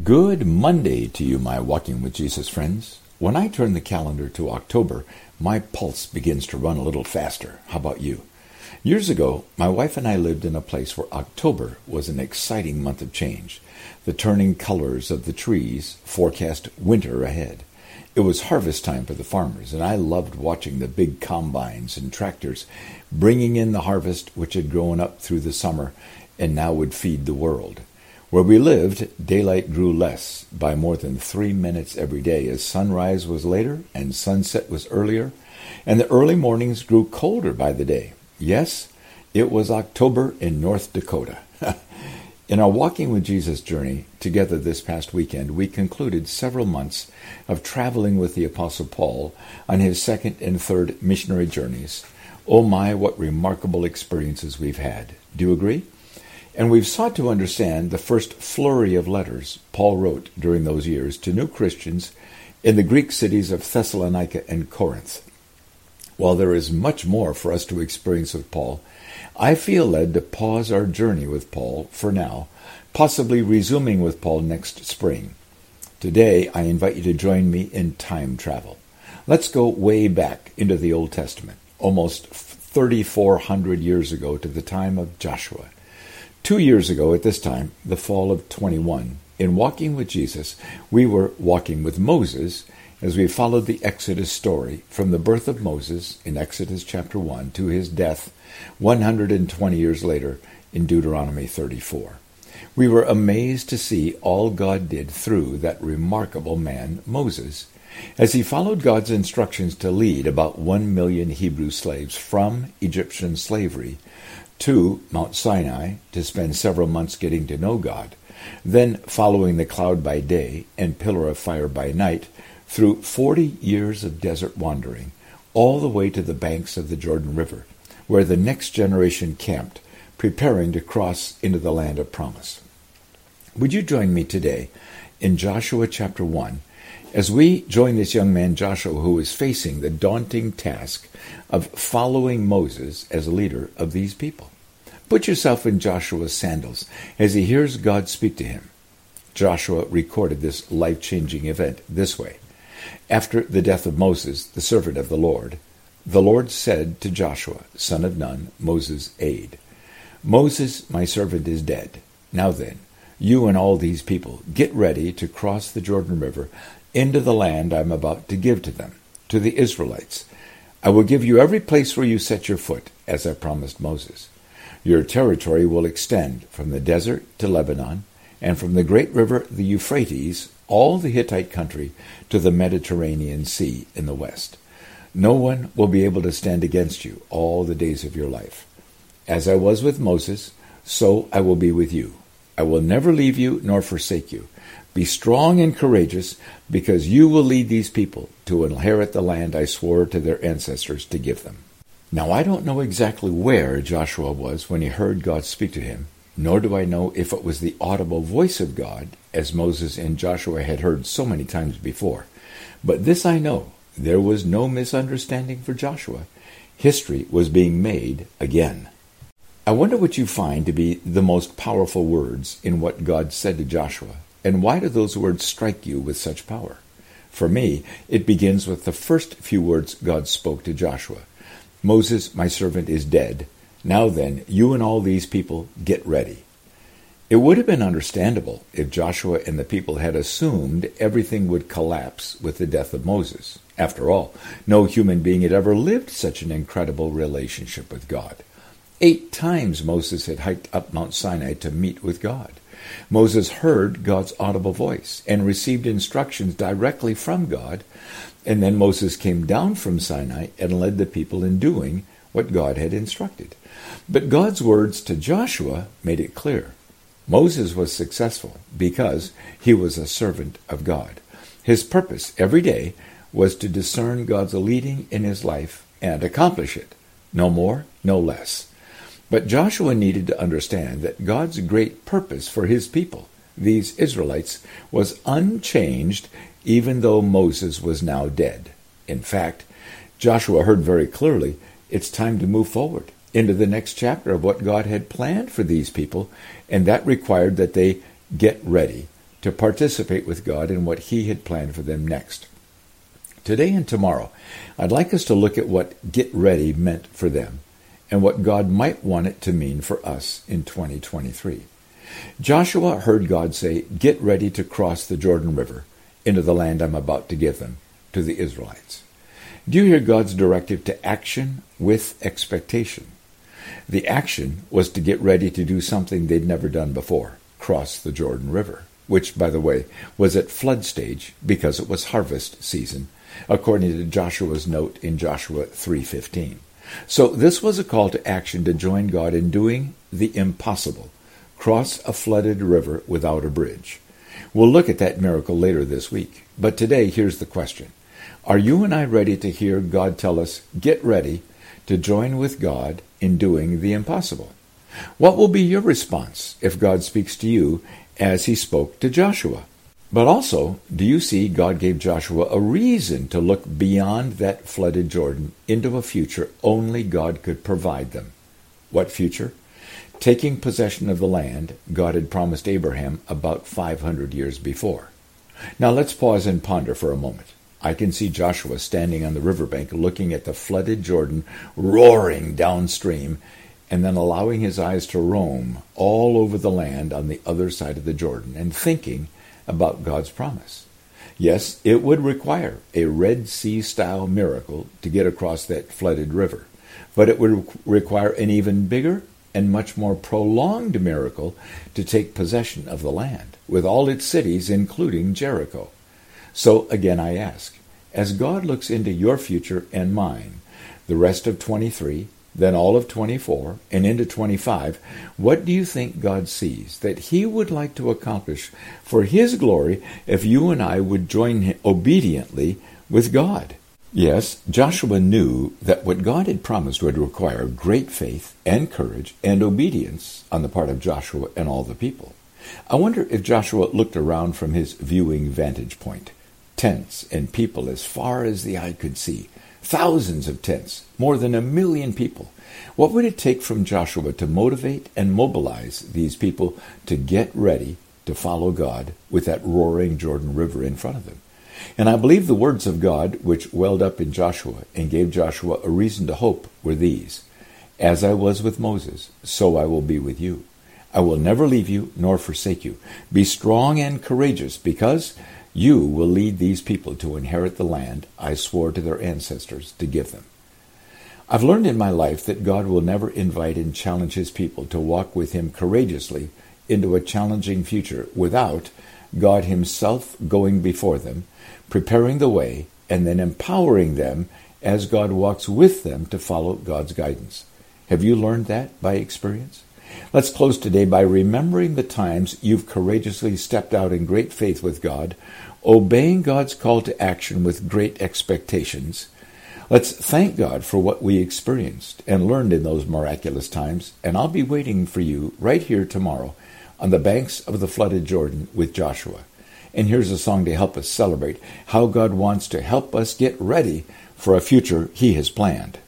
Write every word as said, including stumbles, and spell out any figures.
Good Monday to you, my Walking with Jesus friends. When I turn the calendar to October, my pulse begins to run a little faster. How about you? Years ago, my wife and I lived in a place where October was an exciting month of change. The turning colors of the trees forecast winter ahead. It was harvest time for the farmers, and I loved watching the big combines and tractors bringing in the harvest which had grown up through the summer and now would feed the world. Where we lived, daylight grew less by more than three minutes every day as sunrise was later and sunset was earlier, and the early mornings grew colder by the day. Yes, it was October in North Dakota. In our Walking with Jesus journey together this past weekend, we concluded several months of traveling with the Apostle Paul on his second and third missionary journeys. Oh my, what remarkable experiences we've had. Do you agree? And we've sought to understand the first flurry of letters Paul wrote during those years to new Christians in the Greek cities of Thessalonica and Corinth. While there is much more for us to experience with Paul, I feel led to pause our journey with Paul for now, possibly resuming with Paul next spring. Today, I invite you to join me in time travel. Let's go way back into the Old Testament, almost thirty-four hundred years ago to the time of Joshua. Two years ago at this time, the fall of twenty-one, in Walking with Jesus, we were walking with Moses as we followed the Exodus story from the birth of Moses in Exodus chapter one to his death one hundred twenty years later in Deuteronomy thirty-four. We were amazed to see all God did through that remarkable man, Moses, as he followed God's instructions to lead about one million Hebrew slaves from Egyptian slavery to Mount Sinai to spend several months getting to know God, then following the cloud by day and pillar of fire by night through forty years of desert wandering, all the way to the banks of the Jordan River, where the next generation camped, preparing to cross into the land of promise. Would you join me today in Joshua chapter one as we join this young man Joshua, who is facing the daunting task of following Moses as leader of these people? Put yourself in Joshua's sandals as he hears God speak to him. Joshua recorded this life-changing event this way. After the death of Moses, the servant of the Lord, the Lord said to Joshua, son of Nun, Moses' aide, Moses, my servant, is dead. Now then, you and all these people, get ready to cross the Jordan River into the land I am about to give to them, to the Israelites. I will give you every place where you set your foot, as I promised Moses. Your territory will extend from the desert to Lebanon, and from the great river, the Euphrates, all the Hittite country, to the Mediterranean Sea in the west. No one will be able to stand against you all the days of your life. As I was with Moses, so I will be with you. I will never leave you nor forsake you. Be strong and courageous, because you will lead these people to inherit the land I swore to their ancestors to give them. Now, I don't know exactly where Joshua was when he heard God speak to him, nor do I know if it was the audible voice of God, as Moses and Joshua had heard so many times before. But this I know, there was no misunderstanding for Joshua. History was being made again. I wonder what you find to be the most powerful words in what God said to Joshua, and why do those words strike you with such power? For me, it begins with the first few words God spoke to Joshua. Moses, my servant, is dead. Now then, you and all these people, get ready. It would have been understandable if Joshua and the people had assumed everything would collapse with the death of Moses. After all, no human being had ever lived such an incredible relationship with God. Eight times Moses had hiked up Mount Sinai to meet with God. Moses heard God's audible voice and received instructions directly from God, and then Moses came down from Sinai and led the people in doing what God had instructed. But God's words to Joshua made it clear. Moses was successful because he was a servant of God. His purpose every day was to discern God's leading in his life and accomplish it. No more, no less. But Joshua needed to understand that God's great purpose for his people, these Israelites, was unchanged even though Moses was now dead. In fact, Joshua heard very clearly it's time to move forward into the next chapter of what God had planned for these people, and that required that they get ready to participate with God in what he had planned for them next. Today and tomorrow, I'd like us to look at what get ready meant for them and what God might want it to mean for us in twenty twenty-three. Joshua heard God say, "Get ready to cross the Jordan River into the land I'm about to give them," to the Israelites. Do you hear God's directive to action with expectation? The action was to get ready to do something they'd never done before, cross the Jordan River, which, by the way, was at flood stage because it was harvest season, according to Joshua's note in Joshua three fifteen. So this was a call to action to join God in doing the impossible, cross a flooded river without a bridge. We'll look at that miracle later this week. But today, here's the question. Are you and I ready to hear God tell us, get ready to join with God in doing the impossible? What will be your response if God speaks to you as he spoke to Joshua? But also, do you see God gave Joshua a reason to look beyond that flooded Jordan into a future only God could provide them? What future? Taking possession of the land God had promised Abraham about five hundred years before. Now let's pause and ponder for a moment. I can see Joshua standing on the riverbank looking at the flooded Jordan roaring downstream and then allowing his eyes to roam all over the land on the other side of the Jordan and thinking about God's promise. Yes, it would require a Red Sea-style miracle to get across that flooded river, but it would require an even bigger and much more prolonged miracle to take possession of the land, with all its cities, including Jericho. So again I ask, as God looks into your future and mine, the rest of twenty-three, then all of twenty-four, and into twenty-five, what do you think God sees that he would like to accomplish for his glory if you and I would join him obediently with God? Yes, Joshua knew that what God had promised would require great faith and courage and obedience on the part of Joshua and all the people. I wonder if Joshua looked around from his viewing vantage point. Tents and people as far as the eye could see. Thousands of tents, more than a million people. What would it take from Joshua to motivate and mobilize these people to get ready to follow God with that roaring Jordan River in front of them? And I believe the words of God, which welled up in Joshua and gave Joshua a reason to hope, were these: "As I was with Moses, so I will be with you. I will never leave you nor forsake you. Be strong and courageous, because you will lead these people to inherit the land I swore to their ancestors to give them." I've learned in my life that God will never invite and challenge his people to walk with him courageously into a challenging future without God himself going before them, preparing the way, and then empowering them as God walks with them to follow God's guidance. Have you learned that by experience? Let's close today by remembering the times you've courageously stepped out in great faith with God, obeying God's call to action with great expectations. Let's thank God for what we experienced and learned in those miraculous times, and I'll be waiting for you right here tomorrow on the banks of the flooded Jordan with Joshua. And here's a song to help us celebrate how God wants to help us get ready for a future he has planned.